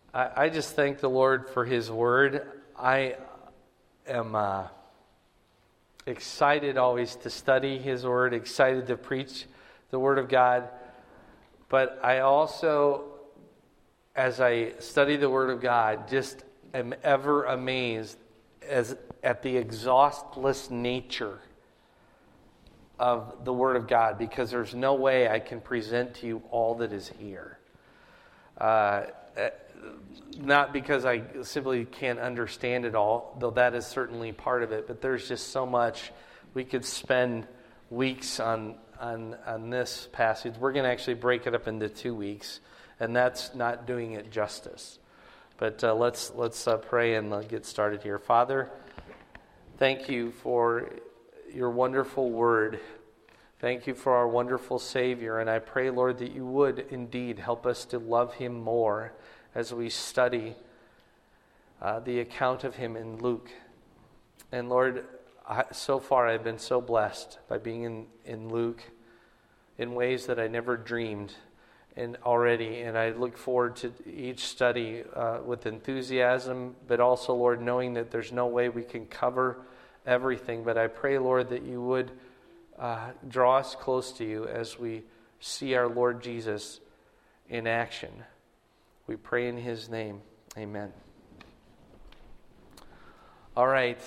I just thank the Lord for His Word. I am excited always to study His Word, excited to preach the Word of God. But I also, as I study the Word of God, just am ever amazed at the exhaustless nature of the Word of God, because there's no way I can present to you all that is here. Not because I simply can't understand it all, though that is certainly part of it, but there's just so much. We could spend weeks on this passage. We're going to actually break it up into 2 weeks, and that's not doing it justice. But let's pray and get started here. Father, thank you for your wonderful word. Thank you for our wonderful Savior, and I pray, Lord, that you would indeed help us to love him more as we study the account of him in Luke. And Lord, so far I've been so blessed by being in Luke in ways that I never dreamed already. And I look forward to each study with enthusiasm, but also, Lord, knowing that there's no way we can cover everything. But I pray, Lord, that you would draw us close to you as we see our Lord Jesus in action. We pray in his name. Amen. All right.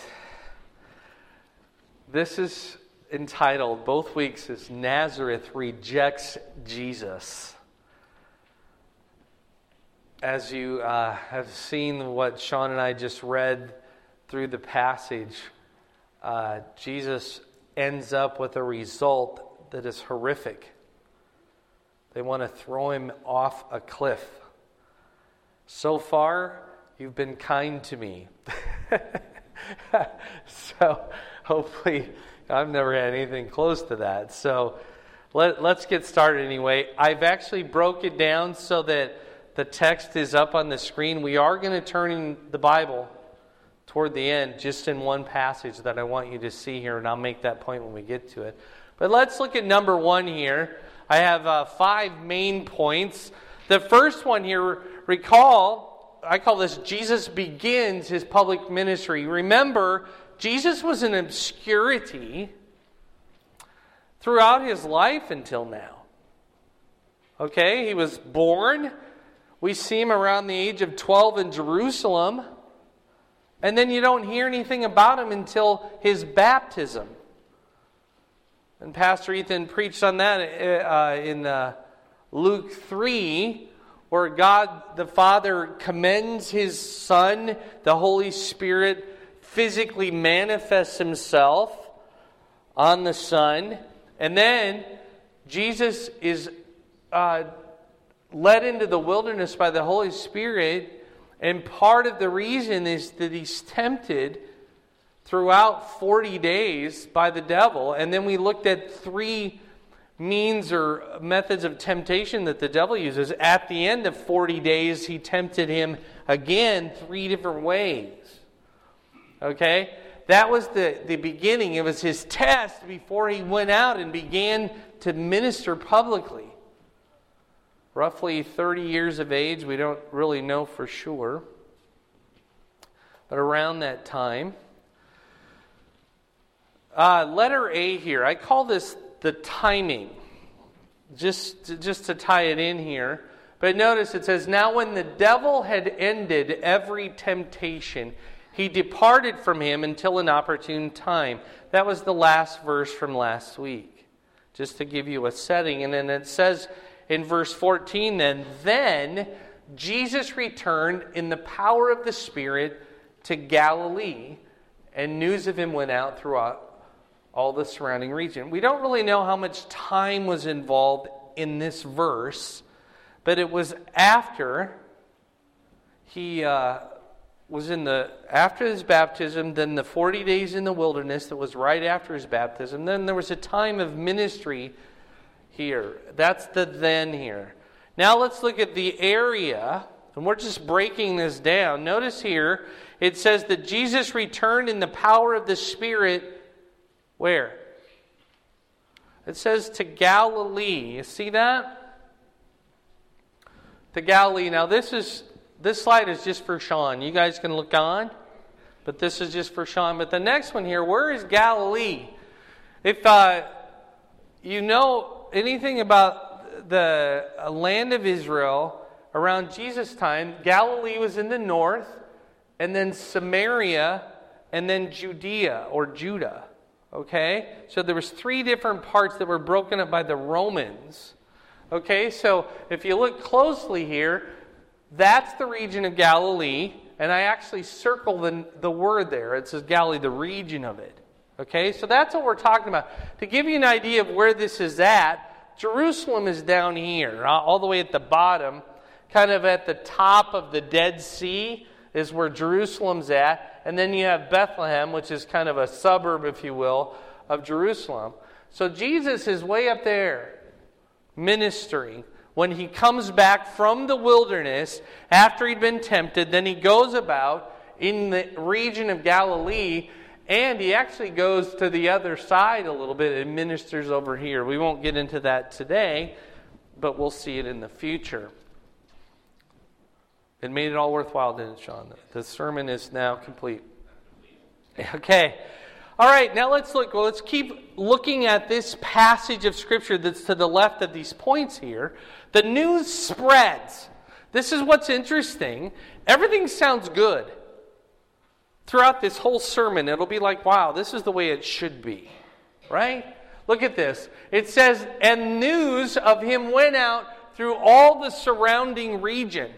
This is entitled, both weeks, is Nazareth Rejects Jesus. As you have seen what Sean and I just read through the passage, Jesus ends up with a result that is horrific. They want to throw him off a cliff. So far, you've been kind to me. So hopefully, I've never had anything close to that. So let's get started anyway. I've actually broke it down so that the text is up on the screen. We are going to turn in the Bible toward the end, just in one passage that I want you to see here, and I'll make that point when we get to it. But let's look at number 1 here. I have 5 main points. The first one here, recall, I call this Jesus begins his public ministry. Remember, Jesus was in obscurity throughout his life until now. Okay, he was born. We see him around the age of 12 in Jerusalem. And then you don't hear anything about him until his baptism. And Pastor Ethan preached on that in Luke 3, where God the Father commends his Son, the Holy Spirit physically manifests himself on the Son. And then Jesus is led into the wilderness by the Holy Spirit. And part of the reason is that he's tempted throughout 40 days by the devil. And then we looked at 3 means or methods of temptation that the devil uses. At the end of 40 days, he tempted him again 3 different ways. Okay? That was the beginning. It was his test before he went out and began to minister publicly. Roughly 30 years of age, we don't really know for sure. But around that time. Letter A here, I call this the timing. Just to tie it in here. But notice it says, now when the devil had ended every temptation, he departed from him until an opportune time. That was the last verse from last week. Just to give you a setting. And then it says in verse 14, then Jesus returned in the power of the Spirit to Galilee, and news of him went out throughout all the surrounding region. We don't really know how much time was involved in this verse, but it was after he was after his baptism, then the 40 days in the wilderness that was right after his baptism. Then there was a time of ministry here. That's the then here. Now let's look at the area, and we're just breaking this down. Notice here, it says that Jesus returned in the power of the Spirit. Where? It says to Galilee. You see that? To Galilee. Now this is this slide is just for Sean. You guys can look on, but this is just for Sean. But the next one here, where is Galilee? If you know anything about the land of Israel around Jesus' time, Galilee was in the north, and then Samaria, and then Judea or Judah. Okay? So there was 3 different parts that were broken up by the Romans. Okay, so if you look closely here, that's the region of Galilee, and I actually circle the word there. It says Galilee, the region of it. Okay, so that's what we're talking about. To give you an idea of where this is at, Jerusalem is down here, all the way at the bottom, kind of at the top of the Dead Sea is where Jerusalem's at, and then you have Bethlehem, which is kind of a suburb, if you will, of Jerusalem. So Jesus is way up there, ministering. When he comes back from the wilderness, after he'd been tempted, then he goes about in the region of Galilee, and he actually goes to the other side a little bit and ministers over here. We won't get into that today, but we'll see it in the future. It made it all worthwhile, didn't it, Sean? The sermon is now complete. Okay. All right, now let's look. Well, let's keep looking at this passage of Scripture that's to the left of these points here. The news spreads. This is what's interesting. Everything sounds good. Throughout this whole sermon, it'll be like, wow, this is the way it should be. Right? Look at this. It says, and news of him went out through all the surrounding region.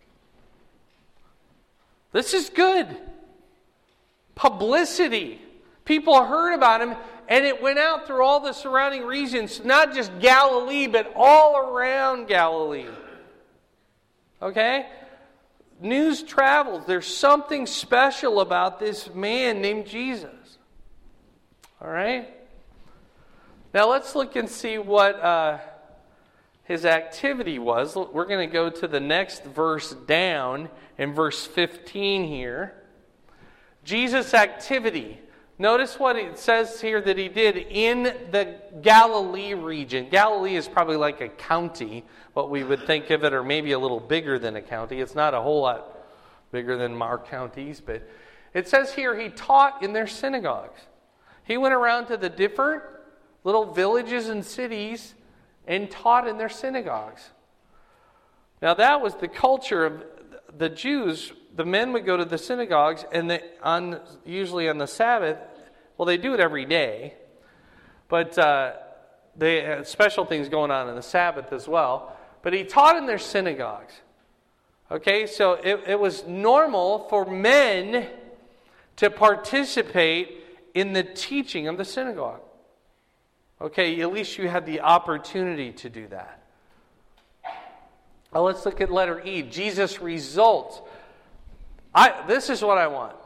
This is good. Publicity. People heard about him, and it went out through all the surrounding regions, not just Galilee, but all around Galilee. Okay? News travels. There's something special about this man named Jesus. All right? Now let's look and see what his activity was. We're going to go to the next verse down in verse 15 here. Jesus' activity. Notice what it says here that he did in the Galilee region. Galilee is probably like a county, what we would think of it, or maybe a little bigger than a county. It's not a whole lot bigger than our counties, but it says here he taught in their synagogues. He went around to the different little villages and cities and taught in their synagogues. Now that was the culture of the Jews. The men would go to the synagogues, and usually on the Sabbath, well, they do it every day, but they had special things going on the Sabbath as well. But he taught in their synagogues. Okay, so it was normal for men to participate in the teaching of the synagogue. Okay, at least you had the opportunity to do that. Now let's look at letter E, Jesus' results. This is what I want.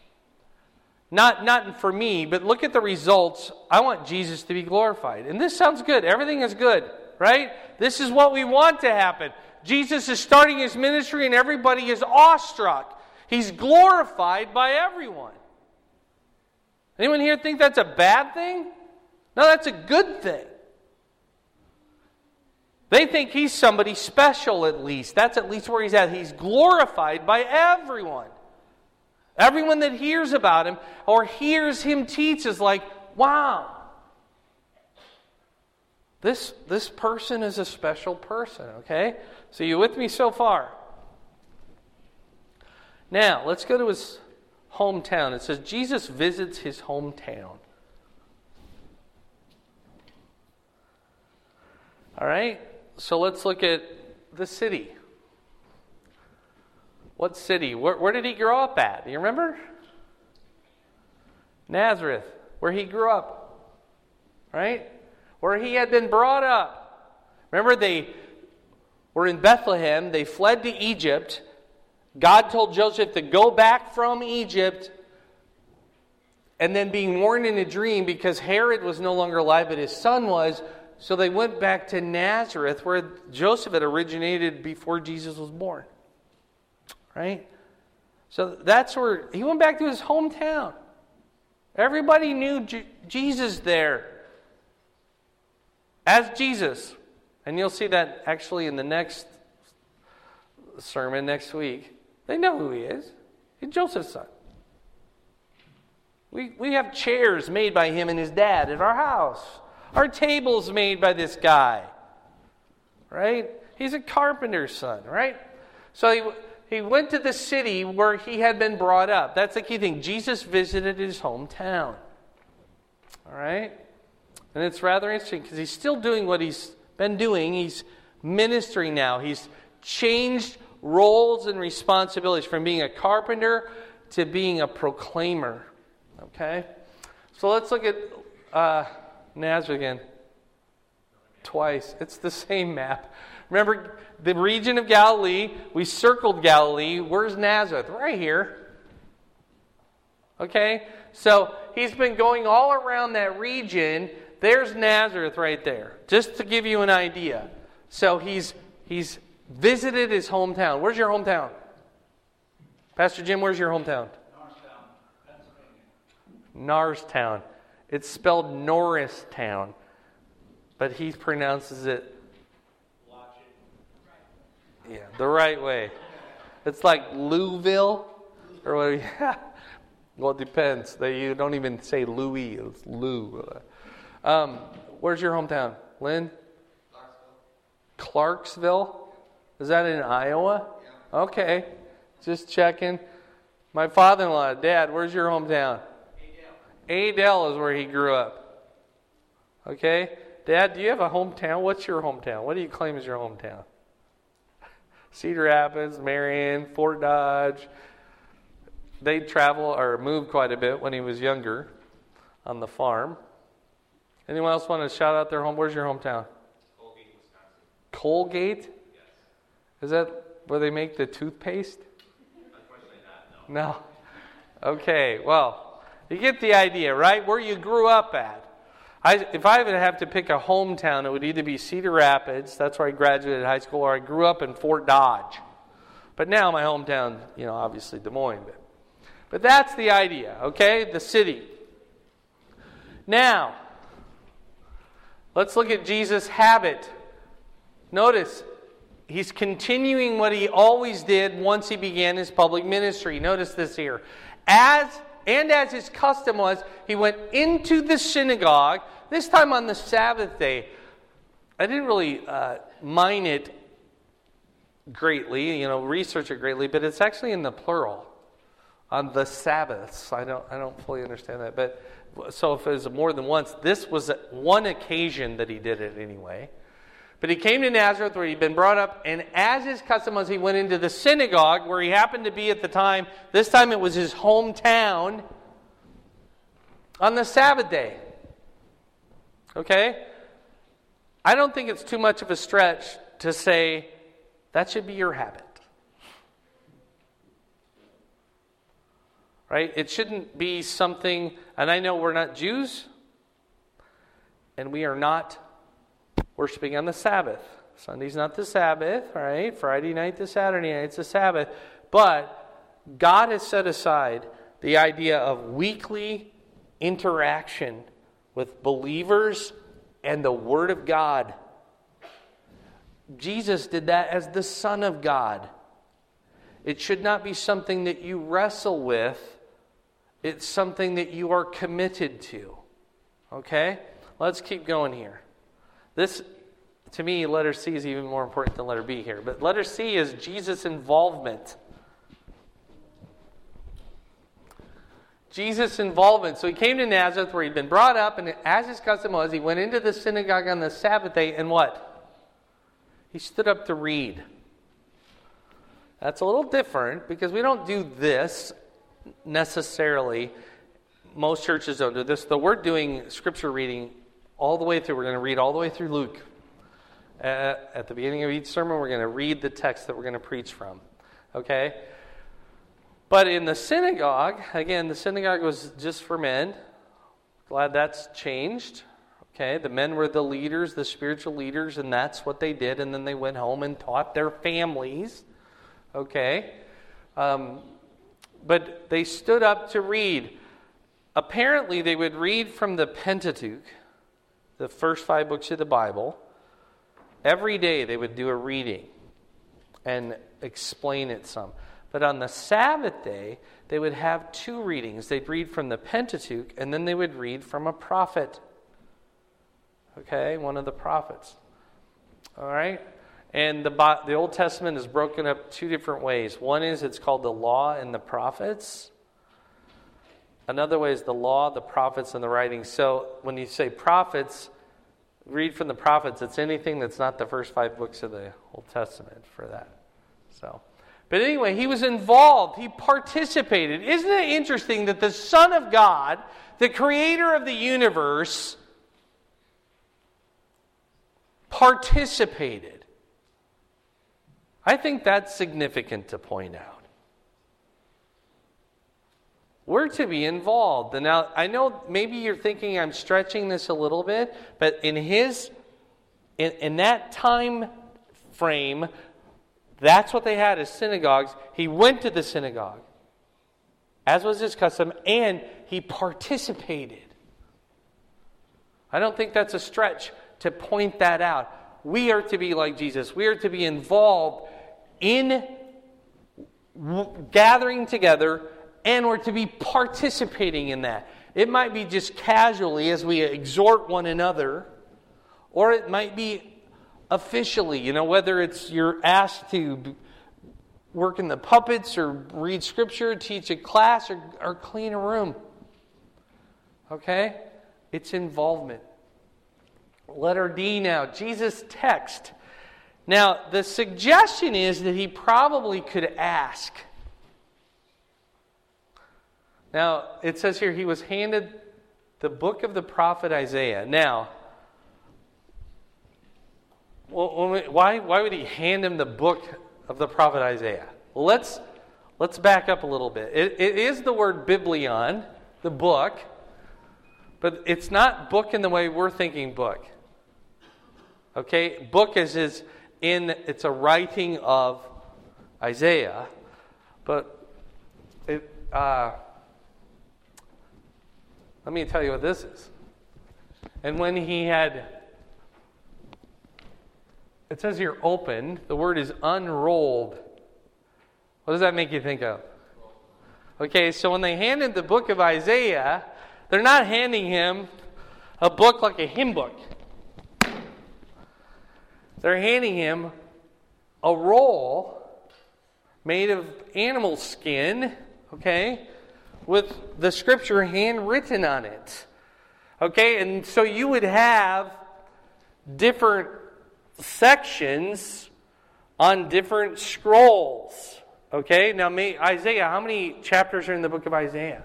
Not for me, but look at the results. I want Jesus to be glorified. And this sounds good. Everything is good, right? This is what we want to happen. Jesus is starting his ministry and everybody is awestruck. He's glorified by everyone. Anyone here think that's a bad thing? No, that's a good thing. They think he's somebody special at least. That's at least where he's at. He's glorified by everyone. Everyone that hears about him or hears him teach is like, wow. This person is a special person, okay? So you with me so far? Now, let's go to his hometown. It says Jesus visits his hometown. All right? So let's look at the city. What city? Where did he grow up at? Do you remember? Nazareth, where he grew up. Right? Where he had been brought up. Remember, they were in Bethlehem. They fled to Egypt. God told Joseph to go back from Egypt, and then being warned in a dream because Herod was no longer alive, but his son was. So they went back to Nazareth, where Joseph had originated before Jesus was born. Right? So that's where he went back to his hometown. Everybody knew Jesus there as Jesus. And you'll see that actually in the next sermon next week. They know who he is. He's Joseph's son. We have chairs made by him and his dad at our house. Our table's made by this guy. Right? He's a carpenter's son, right? So he went to the city where he had been brought up. That's the key thing. Jesus visited his hometown. All right? And it's rather interesting because he's still doing what he's been doing. He's ministering now. He's changed roles and responsibilities from being a carpenter to being a proclaimer. Okay? So let's look at Nazareth again. Twice. It's the same map. Remember the region of Galilee. We circled Galilee. Where's Nazareth? Right here. Okay? So he's been going all around that region. There's Nazareth right there. Just to give you an idea. So he's visited his hometown. Where's your hometown? Pastor Jim, where's your hometown? Norristown. It's spelled Norristown, but he pronounces it the right way. It's like Louisville, or what? Yeah. Well, it depends. You don't even say Louis. It's Lou. Where's your hometown, Lynn? Clarksville. Is that in Iowa? Yeah. Okay, just checking. My father-in-law, Dad, where's your hometown? Adel is where he grew up. Okay? Dad, do you have a hometown? What's your hometown? What do you claim as your hometown? Cedar Rapids, Marion, Fort Dodge. They travel or moved quite a bit when he was younger on the farm. Anyone else want to shout out their home? Where's your hometown? Colgate, Wisconsin. Colgate? Yes. Is that where they make the toothpaste? Unfortunately not, No. Okay, well, you get the idea, right? Where you grew up at. If I would have to pick a hometown, it would either be Cedar Rapids, that's where I graduated high school, or I grew up in Fort Dodge. But now my hometown, obviously Des Moines. But that's the idea, okay? The city. Now, let's look at Jesus' habit. Notice, he's continuing what he always did once he began his public ministry. Notice this here. As his custom was, he went into the synagogue, this time on the Sabbath day. I didn't really mine it greatly, research it greatly, but it's actually in the plural, on the Sabbaths. I don't fully understand that, but so if it was more than once, this was one occasion that he did it anyway. But he came to Nazareth where he'd been brought up, and as his custom was, he went into the synagogue where he happened to be at the time. This time it was his hometown on the Sabbath day. Okay? I don't think it's too much of a stretch to say that should be your habit. Right? It shouldn't be something, and I know we're not Jews, and we are not worshiping on the Sabbath. Sunday's not the Sabbath, right? Friday night to Saturday night, it's the Sabbath. But God has set aside the idea of weekly interaction with believers and the Word of God. Jesus did that as the Son of God. It should not be something that you wrestle with. It's something that you are committed to. Okay? Let's keep going here. This, to me, letter C is even more important than letter B here. But letter C is Jesus' involvement. Jesus' involvement. So he came to Nazareth where he'd been brought up, and as his custom was, he went into the synagogue on the Sabbath day, and what? He stood up to read. That's a little different because we don't do this necessarily. Most churches don't do this. Though we're doing scripture reading all the way through. We're going to read all the way through Luke. At the beginning of each sermon, we're going to read the text that we're going to preach from. Okay? But in the synagogue, again, the synagogue was just for men. Glad that's changed. Okay? The men were the leaders, the spiritual leaders, and that's what they did. And then they went home and taught their families. Okay? But they stood up to read. Apparently, they would read from the Pentateuch, the first 5 books of the Bible. Every day they would do a reading. and explain it some. But on the Sabbath day, they would have two readings. They'd read from the Pentateuch, and then they would read from a prophet. Okay, one of the prophets. All right? And the Old Testament is broken up two different ways. One is it's called the law and the prophets. Another way is the law, the prophets, and the writings. So when you say prophets, read from the prophets, it's anything that's not the first 5 books of the Old Testament for that. But anyway, he was involved. He participated. Isn't it interesting that the Son of God, the creator of the universe, participated? I think that's significant to point out. We're to be involved. And now, I know maybe you're thinking I'm stretching this a little bit, but in that time frame, that's what they had as synagogues. He went to the synagogue, as was his custom, and he participated. I don't think that's a stretch to point that out. We are to be like Jesus. We are to be involved in gathering together, and we're to be participating in that. It might be just casually as we exhort one another, or it might be officially, whether it's you're asked to work in the puppets or read scripture, teach a class, or clean a room. Okay? It's involvement. Letter D now, Jesus' text. Now, the suggestion is that he probably could ask. Now, it says here he was handed the book of the prophet Isaiah. Now, why would he hand him the book of the prophet Isaiah? Well, let's back up a little bit. It is the word biblion, the book, but it's not book in the way we're thinking book. Okay, book it's a writing of Isaiah, but let me tell you what this is. And when he had, it says here opened, the word is unrolled. What does that make you think of? Okay, so when they handed the book of Isaiah, they're not handing him a book like a hymn book. They're handing him a roll made of animal skin, okay, with the scripture handwritten on it. Okay, and so you would have different sections on different scrolls. Okay, now Isaiah, how many chapters are in the book of Isaiah?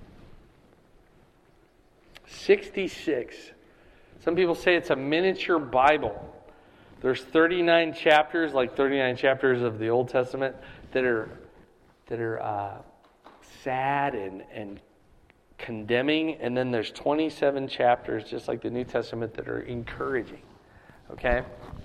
66. Some people say it's a miniature Bible. There's 39 chapters, like 39 chapters of the Old Testament, that are sad and condemning, and then there's 27 chapters, just like the New Testament, that are encouraging. Okay?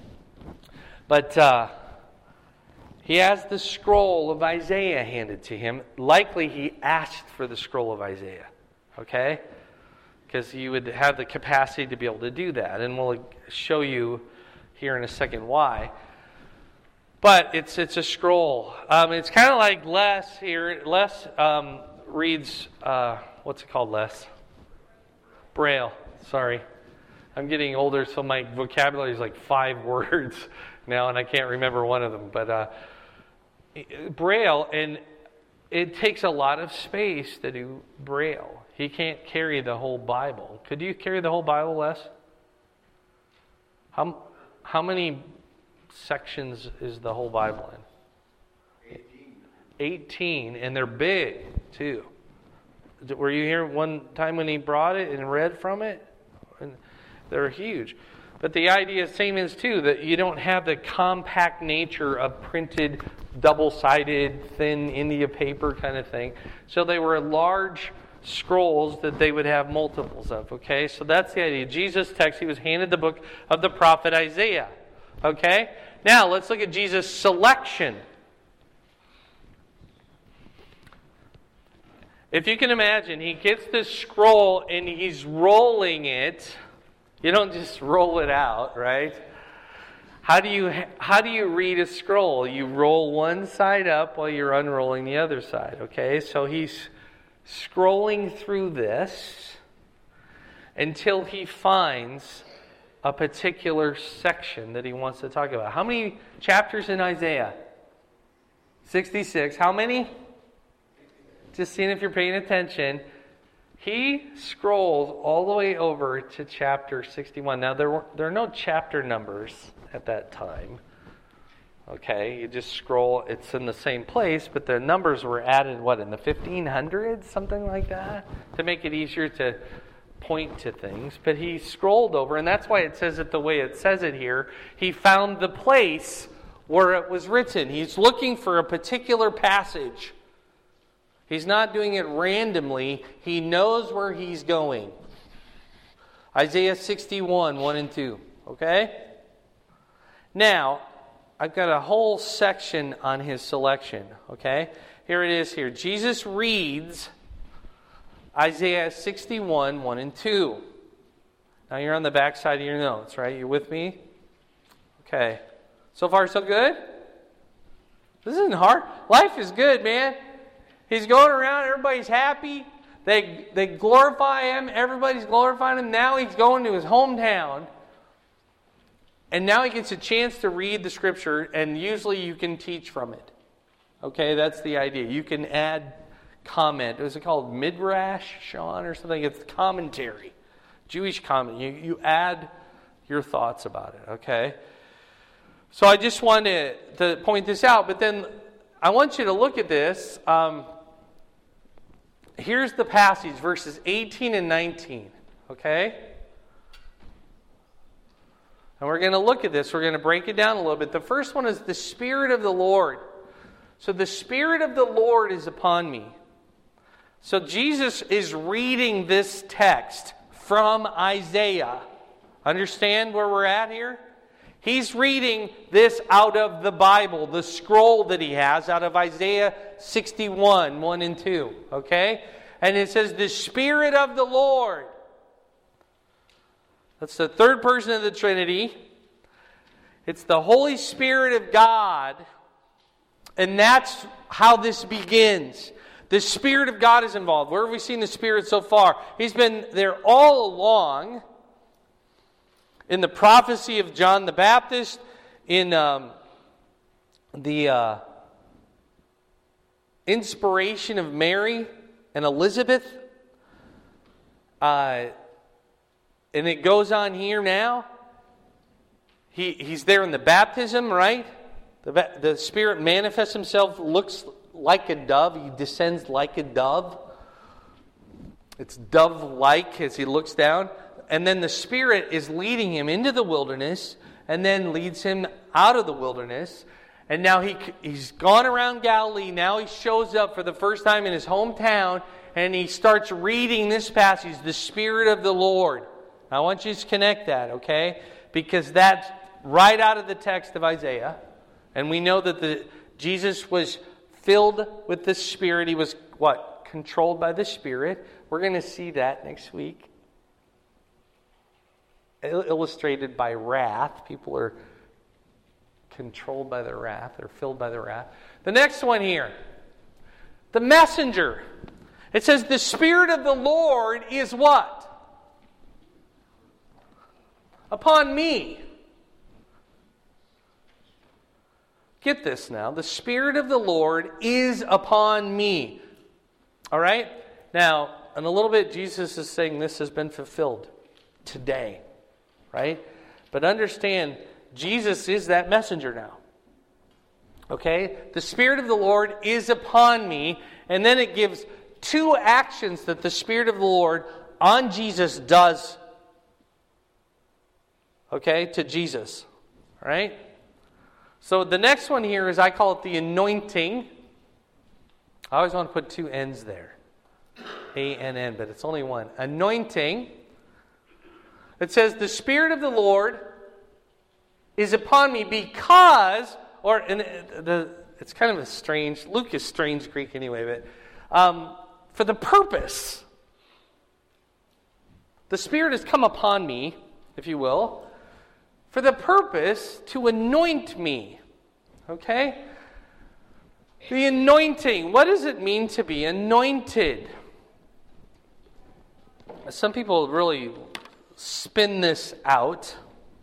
But he has the scroll of Isaiah handed to him. Likely he asked for the scroll of Isaiah. Okay? Because he would have the capacity to be able to do that. And we'll show you here in a second why. But it's a scroll. It's kind of like Les here. Les reads, what's it called, Les? Braille. Sorry. I'm getting older, so my vocabulary is like 5 words now, and I can't remember one of them. But Braille, and it takes a lot of space to do Braille. He can't carry the whole Bible. Could you carry the whole Bible, Les? How many sections is the whole Bible in? 18, and they're big, too. Were you here one time when he brought it and read from it? And they're huge. But the idea is same as, too, that you don't have the compact nature of printed, double-sided, thin India paper kind of thing. So they were large scrolls that they would have multiples of, okay? So that's the idea. Jesus' text, he was handed the book of the prophet Isaiah, okay? Now, let's look at Jesus' selection. If you can imagine, he gets this scroll and he's rolling it. You don't just roll it out, right? How do you read a scroll? You roll one side up while you're unrolling the other side, okay? So he's scrolling through this until he finds a particular section that he wants to talk about. How many chapters in Isaiah? 66. How many? Just seeing if you're paying attention. He scrolls all the way over to chapter 61. Now, there are no chapter numbers at that time. Okay, you just scroll. It's in the same place, but the numbers were added, in the 1500s? Something like that? To make it easier to point to things. But he scrolled over, and that's why it says it the way it says it here. He found the place where it was written. He's looking for a particular passage. He's not doing it randomly. He knows where he's going. Isaiah 61, 1 and 2. Okay? Now, I've got a whole section on his selection. Okay? Here it is here. Jesus reads Isaiah 61, 1 and 2. Now you're on the back side of your notes, right? You with me? Okay. So far, so good? This isn't hard. Life is good, man. He's going around, everybody's happy. They glorify him, everybody's glorifying him. Now he's going to his hometown. And now he gets a chance to read the scripture, and usually you can teach from it. Okay, that's the idea. You can add comment. Was it called Midrash, Sean, or something? It's commentary. Jewish comment. You add your thoughts about it, okay? So I just wanted to point this out, but then I want you to look at this. Here's the passage, verses 18 and 19, okay? And we're going to look at this. We're going to break it down a little bit. The first one is the Spirit of the Lord. So the Spirit of the Lord is upon me. So Jesus is reading this text from Isaiah. Understand where we're at here? He's reading this out of the Bible, the scroll that he has out of Isaiah 61, 1 and 2. Okay? And it says, the Spirit of the Lord. That's the third person of the Trinity. It's the Holy Spirit of God. And that's how this begins. The Spirit of God is involved. Where have we seen the Spirit so far? He's been there all along. In the prophecy of John the Baptist, in the inspiration of Mary and Elizabeth, and it goes on here now. He's there in the baptism, right? The Spirit manifests himself, looks like a dove. He descends like a dove. It's dove-like as he looks down. And then the Spirit is leading him into the wilderness and then leads him out of the wilderness. And now he's gone around Galilee. Now he shows up for the first time in his hometown and he starts reading this passage, the Spirit of the Lord. I want you to connect that, okay? Because that's right out of the text of Isaiah. And we know that Jesus was filled with the Spirit. He was, controlled by the Spirit. We're going to see that next week. Illustrated by wrath. People are controlled by their wrath. They're filled by their wrath. The next one here. The messenger. It says the Spirit of the Lord is what? Upon me. Get this now. The Spirit of the Lord is upon me. All right? Now, in a little bit, Jesus is saying this has been fulfilled today. Right? But understand, Jesus is that messenger now. Okay? The Spirit of the Lord is upon me. And then it gives two actions that the Spirit of the Lord on Jesus does. Okay? To Jesus. Right? So the next one here is, I call it the anointing. I always want to put two N's there. A-N-N, but it's only one. Anointing. It says, the Spirit of the Lord is upon me because, it's kind of a strange, Luke is strange Greek anyway, but for the purpose. The Spirit has come upon me, if you will, for the purpose to anoint me. Okay? The anointing. What does it mean to be anointed? Some people really spin this out.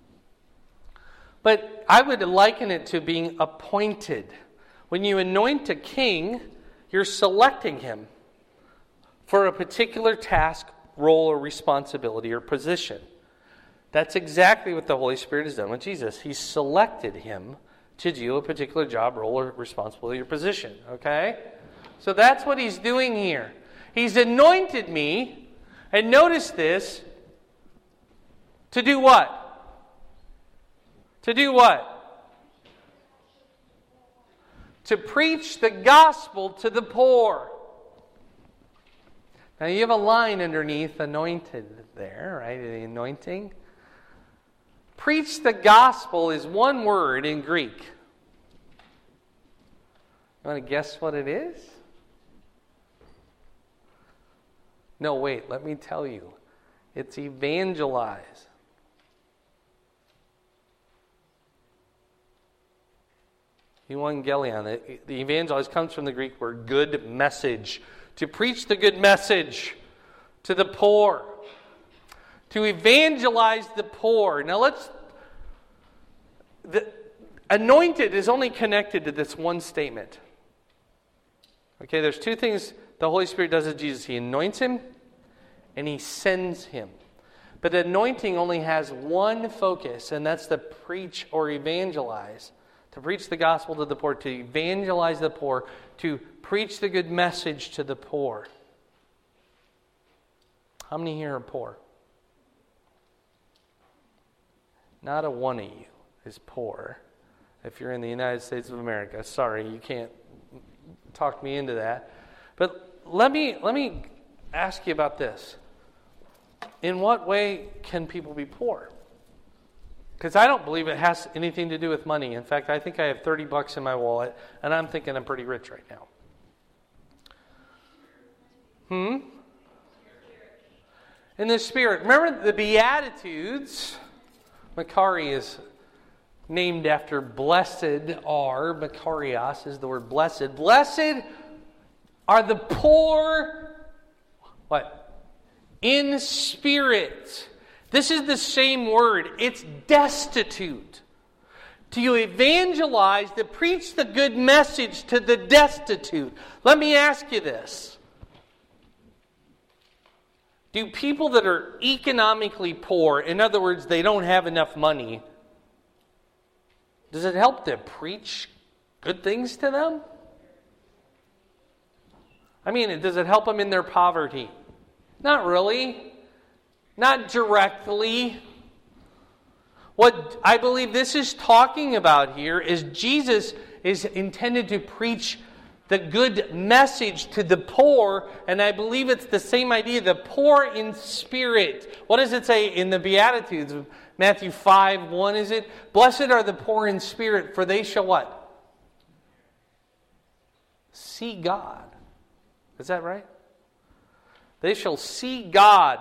But I would liken it to being appointed. When you anoint a king, you're selecting him for a particular task, role, or responsibility, or position. That's exactly what the Holy Spirit has done with Jesus. He's selected him to do a particular job, role, or responsibility, or position. Okay? So that's what he's doing here. He's anointed me, and notice this, to do what? To do what? To preach the gospel to the poor. Now you have a line underneath anointed there, right? The anointing. Preach the gospel is one word in Greek. You want to guess what it is? No, wait, let me tell you. It's evangelize. Evangelion. The evangelize comes from the Greek word good message. To preach the good message to the poor. To evangelize the poor. Now the anointed is only connected to this one statement. Okay, there's two things the Holy Spirit does with Jesus. He anoints him and he sends him. But anointing only has one focus, and that's to preach or evangelize. To preach the gospel to the poor, to evangelize the poor, to preach the good message to the poor. How many here are poor? Not a one of you is poor. If you're in the United States of America, sorry, you can't talk me into that. But let me ask you about this. In what way can people be poor? Because I don't believe it has anything to do with money. In fact, I think I have $30 in my wallet, and I'm thinking I'm pretty rich right now. In the Spirit. Remember the Beatitudes. Makari is named after blessed are. Makarios is the word blessed. Blessed are the poor, what? In spirit. This is the same word. It's destitute. To evangelize, to preach the good message to the destitute. Let me ask you this. Do people that are economically poor, in other words, they don't have enough money, does it help to preach good things to them? I mean, does it help them in their poverty? Not really. Not directly. What I believe this is talking about here is Jesus is intended to preach the good message to the poor, and I believe it's the same idea, the poor in spirit. What does it say in the Beatitudes? Matthew 5:1 is it? Blessed are the poor in spirit, for they shall what? See God. Is that right? They shall see God.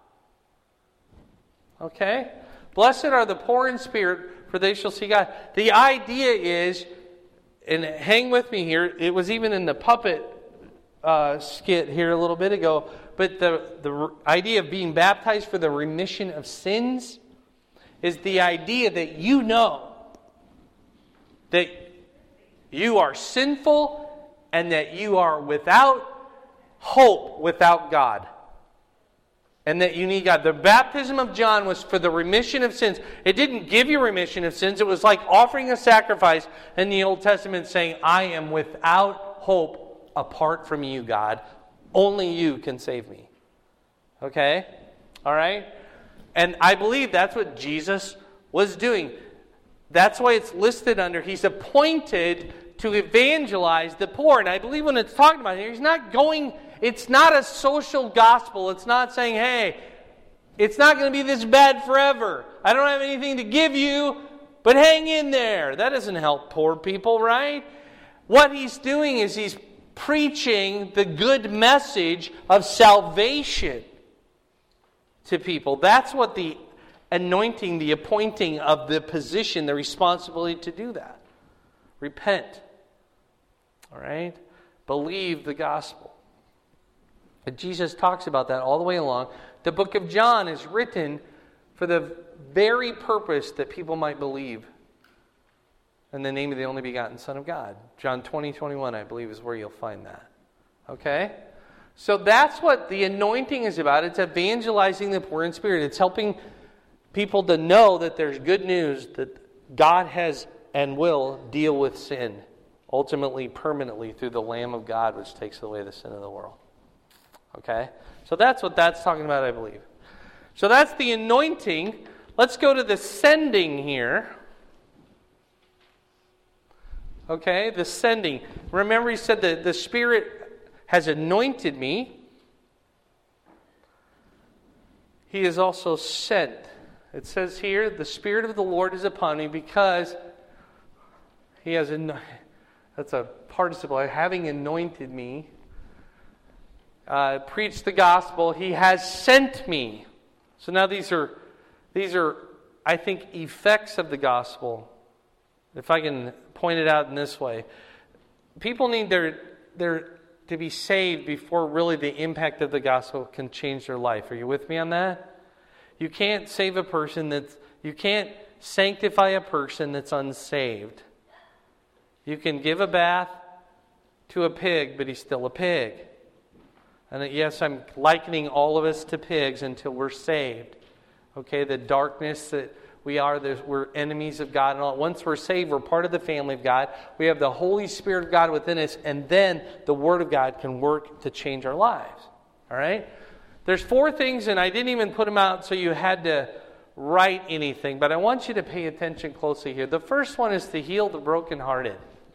Okay? Blessed are the poor in spirit, for they shall see God. The idea is, and hang with me here, it was even in the puppet skit here a little bit ago, but the idea of being baptized for the remission of sins is the idea that you know that you are sinful and that you are without hope without God. And that you need God. The baptism of John was for the remission of sins. It didn't give you remission of sins. It was like offering a sacrifice in the Old Testament saying, I am without hope apart from you, God. Only you can save me. Okay? All right? And I believe that's what Jesus was doing. That's why it's listed under, he's appointed to evangelize the poor. And I believe when it's talking about here, he's not going... It's not a social gospel. It's not saying, hey, it's not going to be this bad forever. I don't have anything to give you, but hang in there. That doesn't help poor people, right? What he's doing is he's preaching the good message of salvation to people. That's what the anointing, the appointing of the position, the responsibility to do that. Repent. All right? Believe the gospel. And Jesus talks about that all the way along. The book of John is written for the very purpose that people might believe in the name of the only begotten Son of God. John 20:21, I believe, is where you'll find that. Okay? So that's what the anointing is about. It's evangelizing the poor in spirit. It's helping people to know that there's good news, that God has and will deal with sin, ultimately, permanently, through the Lamb of God, which takes away the sin of the world. Okay? So that's what that's talking about, I believe. So that's the anointing. Let's go to the sending here. Okay, the sending. Remember, he said that the Spirit has anointed me. He is also sent. It says here, the Spirit of the Lord is upon me because he has that's a participle, having anointed me, preached the gospel, he has sent me. So now these are, I think, effects of the gospel. If I can point it out in this way. People need their to be saved before really the impact of the gospel can change their life. Are you with me on that? You can't save a person you can't sanctify a person that's unsaved. You can give a bath to a pig, but he's still a pig. And yes, I'm likening all of us to pigs until we're saved. Okay, the darkness that we're enemies of God. And all. Once we're saved, we're part of the family of God. We have the Holy Spirit of God within us, and then the Word of God can work to change our lives. All right? There's 4 things, and I didn't even put them out so you had to write anything, but I want you to pay attention closely here. The first one is to heal the brokenhearted.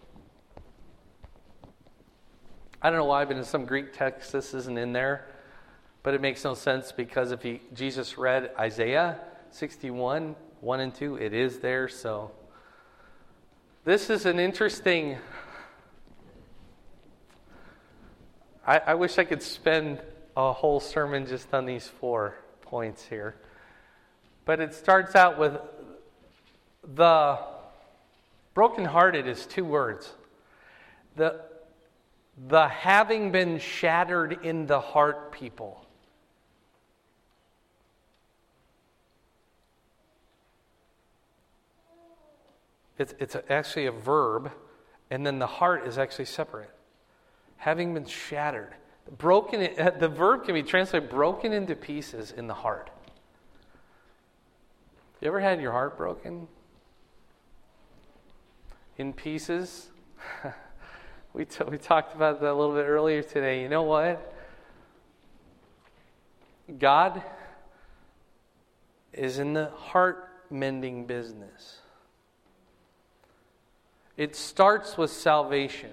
I don't know why, but in some Greek text this isn't in there, but it makes no sense because if Jesus read Isaiah 61, 1 and 2, it is there. So this is an interesting... I wish I could spend a whole sermon just on these 4 points here. But it starts out with the brokenhearted is 2 words. The having been shattered in the heart people. It's actually a verb, and then the heart is actually separate. Having been shattered. The verb can be translated broken into pieces in the heart. You ever had your heart broken? In pieces? We talked about that a little bit earlier today. You know what? God is in the heart mending business. It starts with salvation.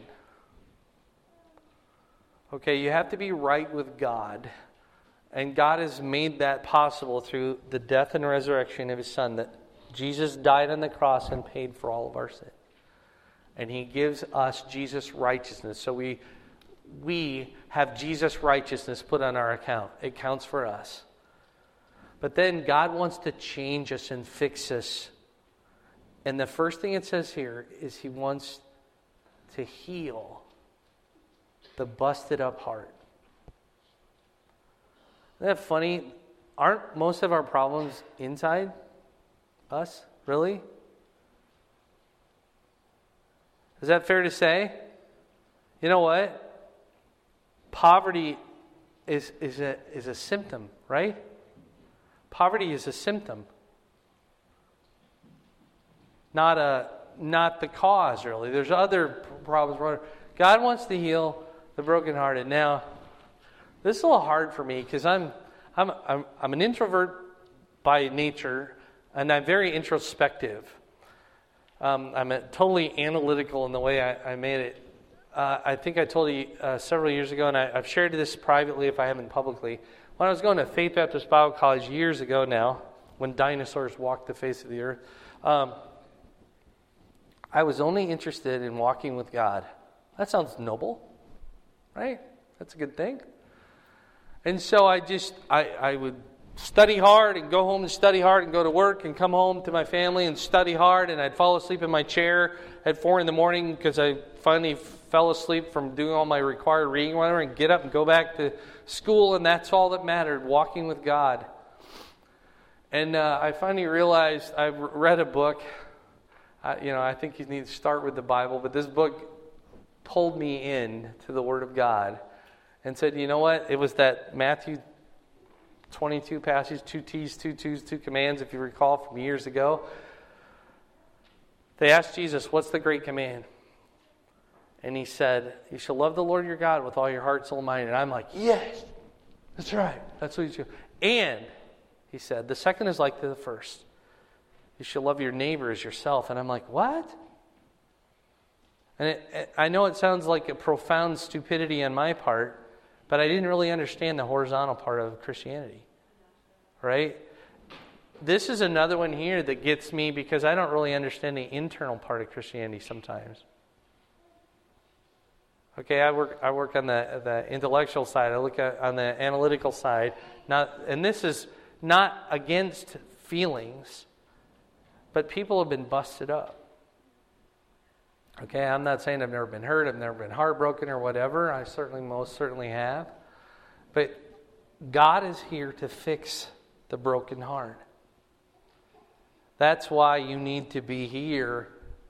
Okay, you have to be right with God. And God has made that possible through the death and resurrection of His Son. That Jesus died on the cross and paid for all of our sin. And He gives us Jesus' righteousness. So we have Jesus' righteousness put on our account. It counts for us. But then God wants to change us and fix us. And the first thing it says here is He wants to heal the busted up heart. Isn't that funny? Aren't most of our problems inside us? Really? Is that fair to say? You know what? Poverty is a symptom, right? Poverty is a symptom. Not the cause, really. There's other problems. God wants to heal the brokenhearted. Now, this is a little hard for me because I'm an introvert by nature, and I'm very introspective. I'm totally analytical in the way I made it. I think I told you several years ago, and I've shared this privately if I haven't publicly. When I was going to Faith Baptist Bible College years ago now, when dinosaurs walked the face of the earth, I was only interested in walking with God. That sounds noble, right? That's a good thing. And so I would study hard and go home and study hard and go to work and come home to my family and study hard, and I'd fall asleep in my chair at 4 a.m. because I finally fell asleep from doing all my required reading or whatever, and get up and go back to school, and that's all that mattered, walking with God. And I finally realized, I read a book, I think you need to start with the Bible, but this book pulled me in to the Word of God and said, you know what, it was that Matthew 22 passage, 2 T's, 2 T's, 2 commands, if you recall from years ago. They asked Jesus, what's the great command? And he said, you shall love the Lord your God with all your heart, soul, and mind. And I'm like, yes, that's right. That's what you should. And he said, the second is like the first. You shall love your neighbor as yourself. And I'm like, what? And I know it sounds like a profound stupidity on my part, but I didn't really understand the horizontal part of Christianity. Right? This is another one here that gets me because I don't really understand the internal part of Christianity sometimes. Okay, I work on the intellectual side. I look on the analytical side. And this is not against feelings, but people have been busted up. Okay, I'm not saying I've never been hurt, I've never been heartbroken or whatever. I most certainly have. But God is here to fix the broken heart. That's why you need to be here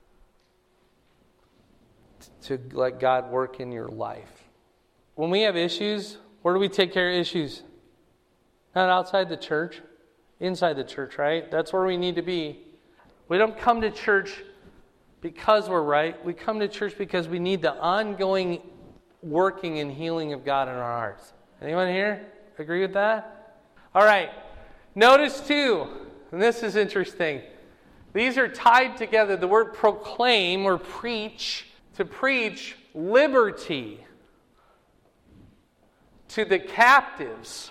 to let God work in your life. When we have issues, where do we take care of issues? Not outside the church, inside the church, right? That's where we need to be. We don't come to church because we're right. We come to church because we need the ongoing working and healing of God in our hearts. Anyone here agree with that? All right. Notice too, and this is interesting. These are tied together. The word proclaim or preach, to preach liberty to the captives.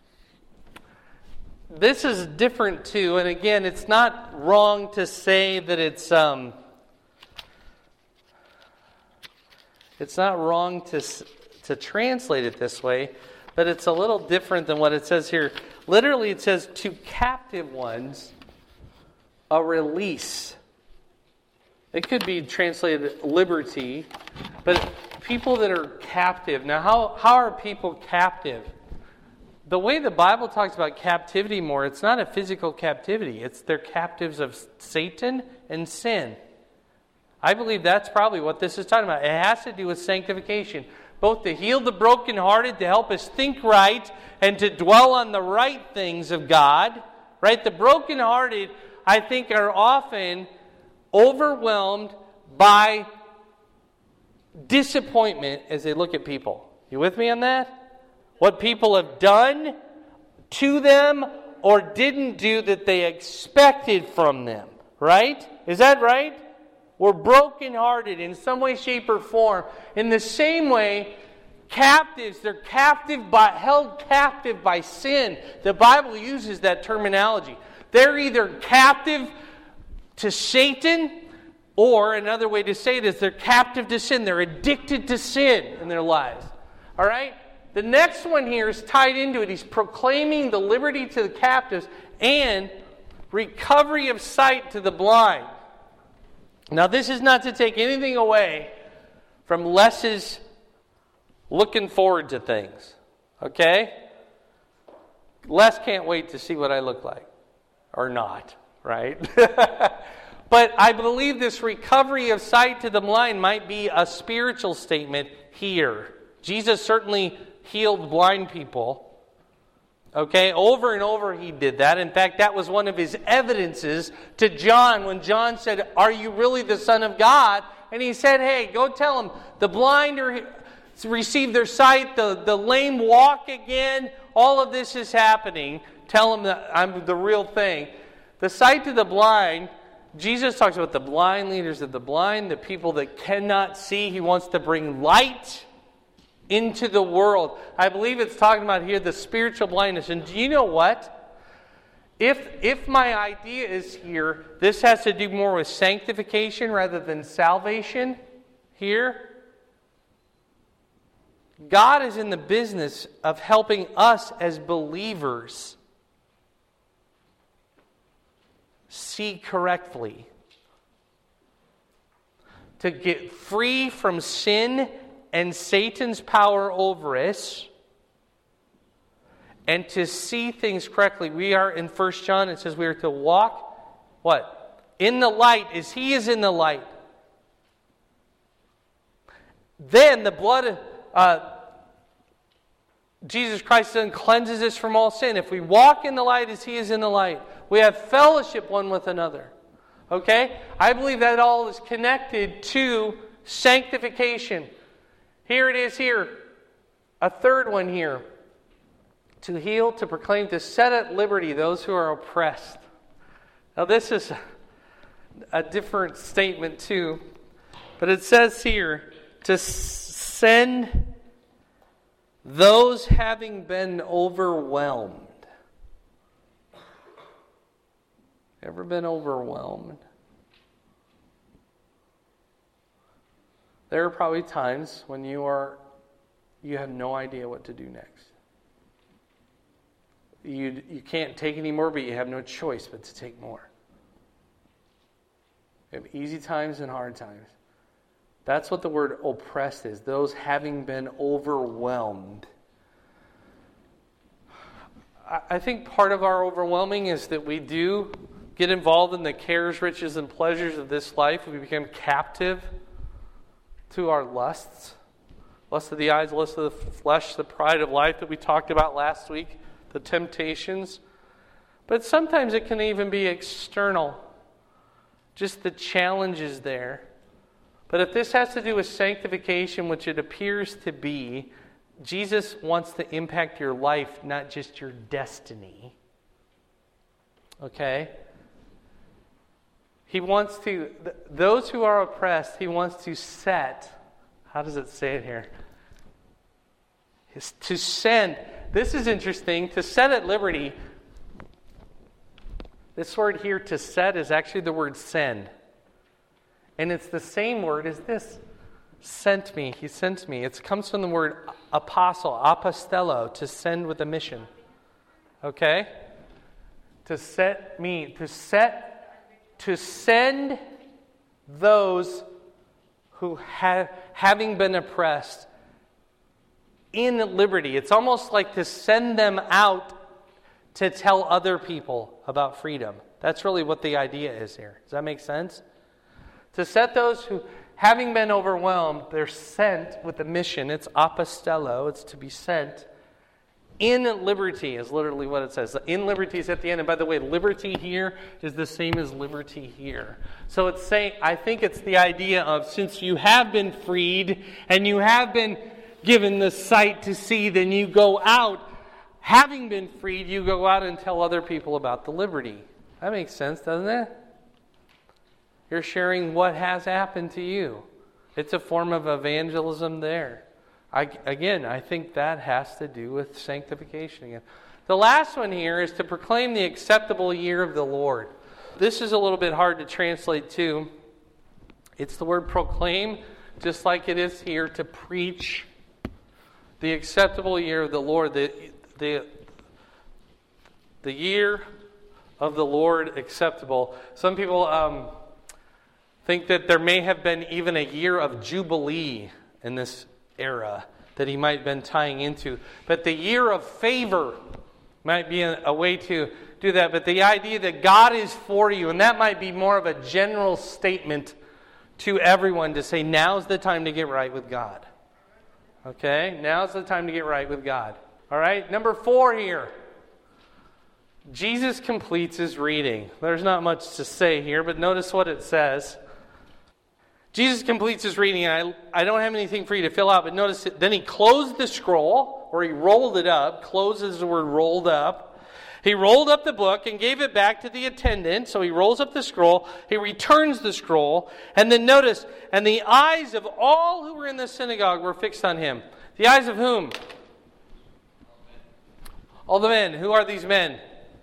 This is different too, and again, it's not wrong to say that it's not wrong to translate it this way, but it's a little different than what it says here. Literally, it says to captive ones, a release. It could be translated liberty, but people that are captive. Now, how are people captive? The way the Bible talks about captivity more, it's not a physical captivity. They're captives of Satan and sin. I believe that's probably what this is talking about. It has to do with sanctification. Both to heal the brokenhearted, to help us think right, and to dwell on the right things of God. Right? The brokenhearted, I think, are often overwhelmed by disappointment as they look at people. You with me on that? What people have done to them or didn't do that they expected from them. Right? Is that right? We're brokenhearted in some way, shape, or form. In the same way, captives, they're held captive by sin. The Bible uses that terminology. They're either captive to Satan, or another way to say it is they're captive to sin. They're addicted to sin in their lives. All right? The next one here is tied into it. He's proclaiming the liberty to the captives and recovery of sight to the blind. Now, this is not to take anything away from Les's looking forward to things. Okay? Les can't wait to see what I look like. Or not, right? But I believe this recovery of sight to the blind might be a spiritual statement here. Jesus certainly healed blind people. Okay, over and over he did that. In fact, that was one of his evidences to John when John said, "Are you really the Son of God?" And he said, "Hey, go tell them the blind receive their sight, the lame walk again. All of this is happening. Tell them that I'm the real thing." The sight to the blind, Jesus talks about the blind leaders of the blind, the people that cannot see. He wants to bring light into the world. I believe it's talking about here the spiritual blindness. And do you know what? If my idea is here, this has to do more with sanctification rather than salvation here. God is in the business of helping us as believers see correctly, to get free from sin and Satan's power over us, and to see things correctly. We are in 1 John, it says we are to walk, what? In the light, as He is in the light. Then the blood of Jesus Christ then cleanses us from all sin. If we walk in the light as He is in the light, we have fellowship one with another. Okay? I believe that all is connected to sanctification. Here it is here. A third one here. To heal, to proclaim, to set at liberty those who are oppressed. Now this is a different statement too. But it says here, to send those having been overwhelmed. Ever been overwhelmed? There are probably times when you have no idea what to do next. You can't take any more, but you have no choice but to take more. You have easy times and hard times. That's what the word oppressed is. Those having been overwhelmed. I think part of our overwhelming is that we do get involved in the cares, riches, and pleasures of this life. We become captive to our lusts. Lust of the eyes, lust of the flesh, the pride of life that we talked about last week. The temptations. But sometimes it can even be external. Just the challenges there. But if this has to do with sanctification, which it appears to be, Jesus wants to impact your life, not just your destiny. Okay? He wants to, those who are oppressed, He wants to set, how does it say it here? To send. This is interesting. To set at liberty, this word here, to set, is actually the word send. And it's the same word as this. Sent me. He sent me. It comes from the word apostle, apostello, to send with a mission. Okay? To set me. To send those who having been oppressed in liberty. It's almost like to send them out to tell other people about freedom. That's really what the idea is here. Does that make sense? To set those who, having been overwhelmed, they're sent with a mission. It's apostello. It's to be sent in liberty is literally what it says. In liberty is at the end. And by the way, liberty here is the same as liberty here. So it's saying, I think it's the idea of, since you have been freed and you have been given the sight to see, then you go out. Having been freed, you go out and tell other people about the liberty. That makes sense, doesn't it? You're sharing what has happened to you. It's a form of evangelism there. I think that has to do with sanctification again. The last one here is to proclaim the acceptable year of the Lord. This is a little bit hard to translate too. It's the word proclaim, just like it is here, to preach the acceptable year of the Lord. The year of the Lord acceptable. Some people think that there may have been even a year of Jubilee in this era that he might have been tying into. But the year of favor might be a way to do that. But the idea that God is for you, and that might be more of a general statement to everyone to say, now's the time to get right with God. Okay? Now's the time to get right with God. All right? Number 4 here. Jesus completes his reading. There's not much to say here, but notice what it says. Jesus completes his reading. I don't have anything for you to fill out, but notice it. Then he closed the scroll, or he rolled it up. Closed is the word rolled up. He rolled up the book and gave it back to the attendant. So he rolls up the scroll. He returns the scroll. And then notice, and the eyes of all who were in the synagogue were fixed on him. The eyes of whom? All the men. Who are these men?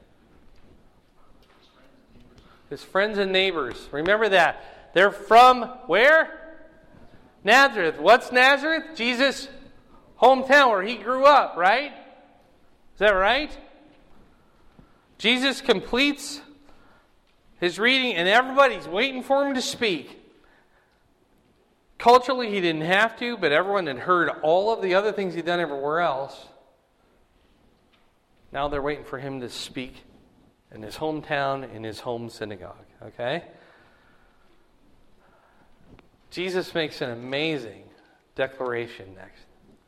His friends and neighbors. Remember that. They're from where? Nazareth. What's Nazareth? Jesus' hometown where he grew up, right? Is that right? Jesus completes His reading, and everybody's waiting for him to speak. Culturally, he didn't have to, but everyone had heard all of the other things he'd done everywhere else. Now they're waiting for him to speak in his hometown, in his home synagogue. Okay? Jesus makes an amazing declaration next.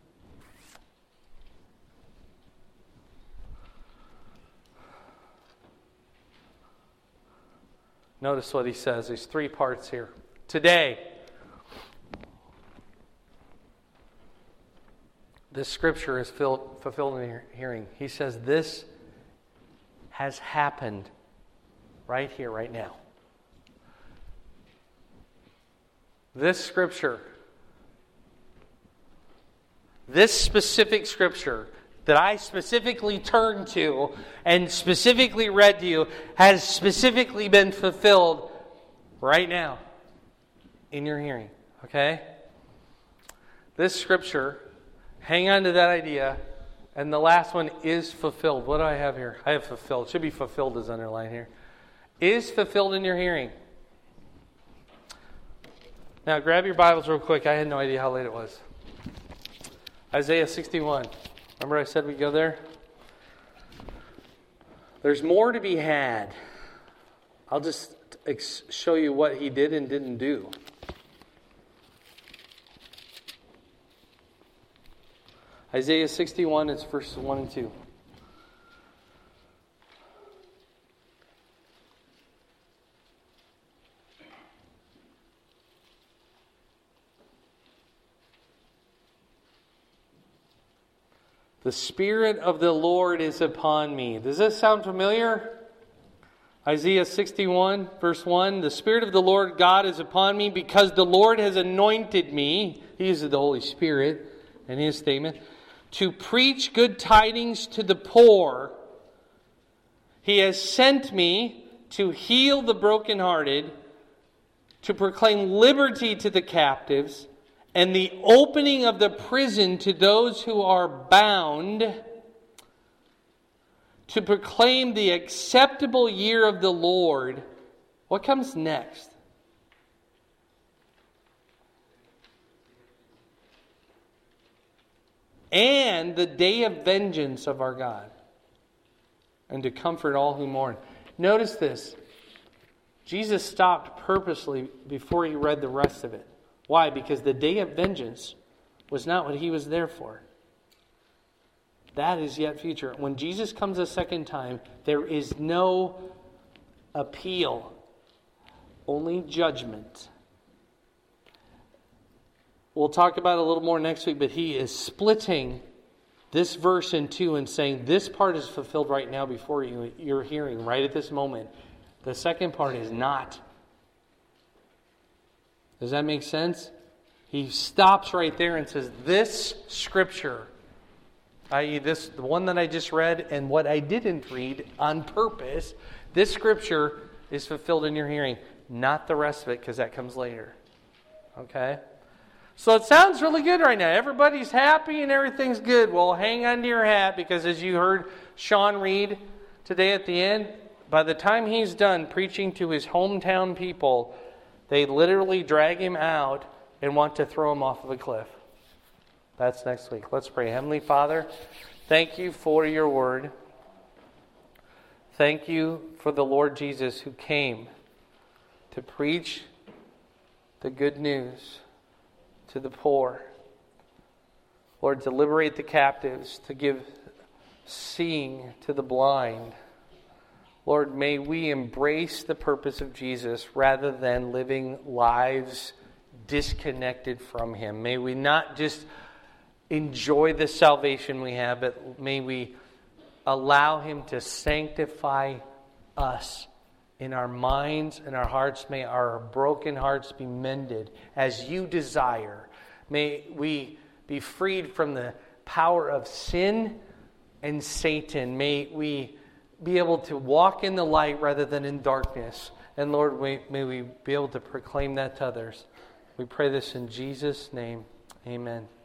Notice what he says. There's 3 parts here. Today, this scripture is fulfilled in your hearing. He says this has happened right here, right now. This scripture, this specific scripture that I specifically turned to and specifically read to you has specifically been fulfilled right now in your hearing. Okay? This scripture, hang on to that idea, and the last one is fulfilled. What do I have here? I have fulfilled. It should be fulfilled as underlined here. Is fulfilled in your hearing. Now grab your Bibles real quick. I had no idea how late it was. Isaiah 61. Remember I said we'd go there? There's more to be had. I'll just show you what he did and didn't do. Isaiah 61, it's verses 1 and 2. The Spirit of the Lord is upon me. Does this sound familiar? Isaiah 61, verse 1. The Spirit of the Lord God is upon me because the Lord has anointed me. He uses the Holy Spirit in his statement. To preach good tidings to the poor. He has sent me to heal the brokenhearted, to proclaim liberty to the captives, and the opening of the prison to those who are bound, to proclaim the acceptable year of the Lord. What comes next? And the day of vengeance of our God, and to comfort all who mourn. Notice this. Jesus stopped purposely before he read the rest of it. Why? Because the day of vengeance was not what he was there for. That is yet future. When Jesus comes a second time, there is no appeal, only judgment. We'll talk about it a little more next week, but he is splitting this verse in two and saying this part is fulfilled right now before you're hearing, right at this moment. The second part is not. Does that make sense? He stops right there and says, this scripture, i.e. the one that I just read and what I didn't read on purpose, this scripture is fulfilled in your hearing. Not the rest of it, because that comes later. Okay? So it sounds really good right now. Everybody's happy and everything's good. Well, hang on to your hat, because as you heard Sean read today at the end, by the time he's done preaching to his hometown people, they literally drag him out and want to throw him off of a cliff. That's next week. Let's pray. Heavenly Father, thank you for your word. Thank you for the Lord Jesus who came to preach the good news to the poor. Lord, to liberate the captives, to give seeing to the blind. Lord, may we embrace the purpose of Jesus rather than living lives disconnected from Him. May we not just enjoy the salvation we have, but may we allow Him to sanctify us in our minds and our hearts. May our broken hearts be mended as you desire. May we be freed from the power of sin and Satan. May we be able to walk in the light rather than in darkness. And Lord, may we be able to proclaim that to others. We pray this in Jesus' name. Amen.